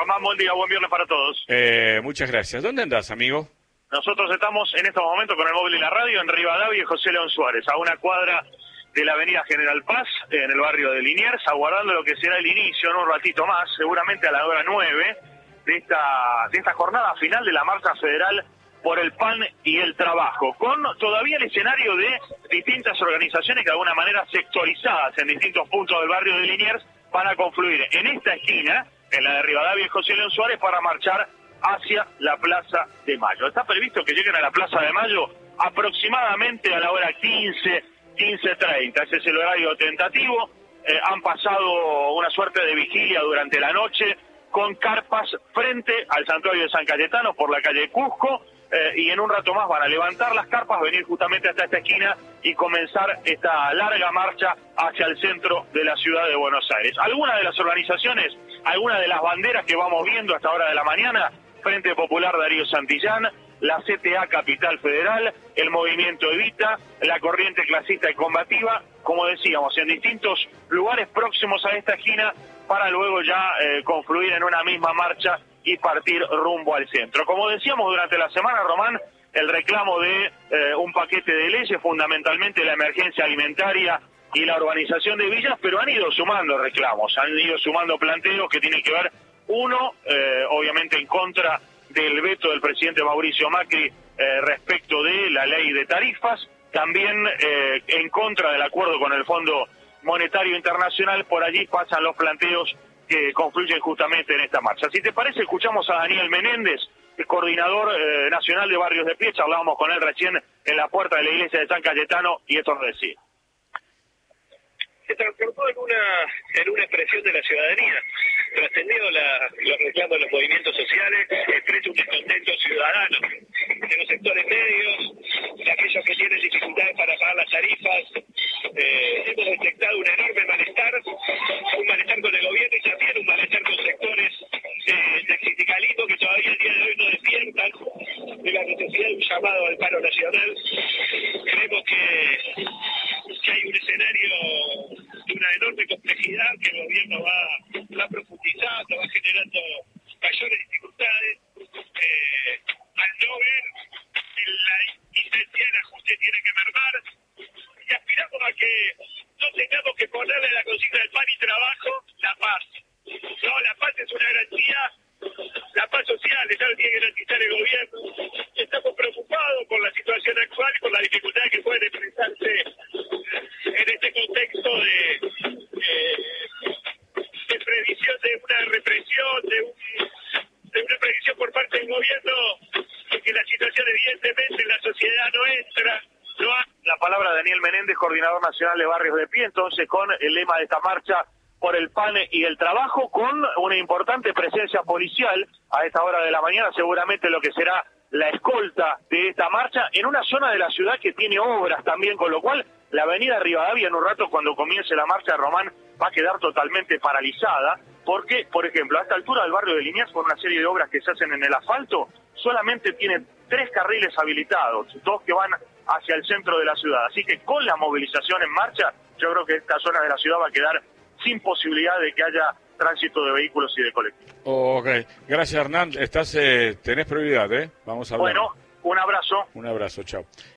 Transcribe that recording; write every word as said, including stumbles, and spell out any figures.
Román, buen día, buen viernes para todos. Eh, muchas gracias. ¿Dónde andás, amigo? Nosotros estamos en estos momentos con el móvil y la radio en Rivadavia y José León Suárez, a una cuadra de la avenida General Paz, en el barrio de Liniers, aguardando lo que será el inicio en un ratito más, seguramente a la hora nueve, de esta, de esta jornada final de la marcha federal por el pan y el trabajo, con todavía el escenario de distintas organizaciones que de alguna manera sectorizadas en distintos puntos del barrio de Liniers van a confluir en esta esquina, en la de Rivadavia y José León Suárez, para marchar hacia la Plaza de Mayo. Está previsto que lleguen a la Plaza de Mayo aproximadamente a la hora quince, quince treinta, ese es el horario tentativo. Eh, han pasado una suerte de vigilia durante la noche con carpas frente al santuario de San Cayetano por la calle Cusco, eh, y en un rato más van a levantar las carpas, venir justamente hasta esta esquina y comenzar esta larga marcha hacia el centro de la ciudad de Buenos Aires. Algunas de las organizaciones, algunas de las banderas que vamos viendo a esta hora de la mañana: Frente Popular Darío Santillán, la C T A Capital Federal, el Movimiento Evita, la Corriente Clasista y Combativa, como decíamos, en distintos lugares próximos a esta esquina, para luego ya eh, confluir en una misma marcha y partir rumbo al centro. Como decíamos durante la semana, Román, el reclamo de eh, un paquete de leyes, fundamentalmente la emergencia alimentaria y la urbanización de villas, pero han ido sumando reclamos, han ido sumando planteos que tienen que ver, uno, eh, obviamente en contra del veto del presidente Mauricio Macri eh, respecto de la ley de tarifas, también eh, en contra del acuerdo con el Fondo Monetario Internacional. Por allí pasan los planteos que confluyen justamente en esta marcha. Si te parece, escuchamos a Daniel Menéndez, el coordinador eh, nacional de Barrios de Pie. Charlábamos con él recién en la puerta de la iglesia de San Cayetano y esto nos decía. Se transformó en una en una expresión de la ciudadanía, trascendido la, los reclamos de los movimientos sociales, expresa un descontento ciudadano de los sectores medios, de aquellos que tienen dificultades para pagar las tarifas. Eh, hemos detectado un enorme malestar, un malestar con el gobierno y también un malestar con sectores eh, del sindicalismo que todavía el día de hoy no despiertan de la necesidad de un llamado al paro nacional. Creemos que, que hay un escenario de una enorme complejidad que el gobierno va, va profundizando, va generando mayores dificultades, eh, al no ver que la intensidad del ajuste tiene que mermar, y aspiramos a que no tengamos que ponerle la consigna del pan y trabajo la paz. No, la paz es una garantía, la paz social es algo que tiene que garantizar el gobierno. Estamos preocupados por la situación actual y por las dificultades que pueden expresarse en este contexto de, eh, de previsión de una represión, de, un, de una previsión por parte del gobierno, de que la situación evidentemente en la sociedad no entra. No ha... La palabra de Daniel Menéndez, coordinador nacional de Barrios de Pie, entonces con el lema de esta marcha por el pan y el trabajo, con una importante presencia policial a esta hora de la mañana, seguramente lo que será la escolta de esta marcha, en una zona de la ciudad que tiene obras también, con lo cual la avenida Rivadavia en un rato, cuando comience la marcha de Román, va a quedar totalmente paralizada, porque, por ejemplo, a esta altura del barrio de Liniers, por una serie de obras que se hacen en el asfalto, solamente tiene tres carriles habilitados, dos que van hacia el centro de la ciudad. Así que con la movilización en marcha, yo creo que esta zona de la ciudad va a quedar sin posibilidad de que haya tránsito de vehículos y de colectivos. Ok, gracias, Hernán. Estás, eh, tenés prioridad, ¿eh? Vamos a hablar. Bueno, un abrazo. Un abrazo, chao.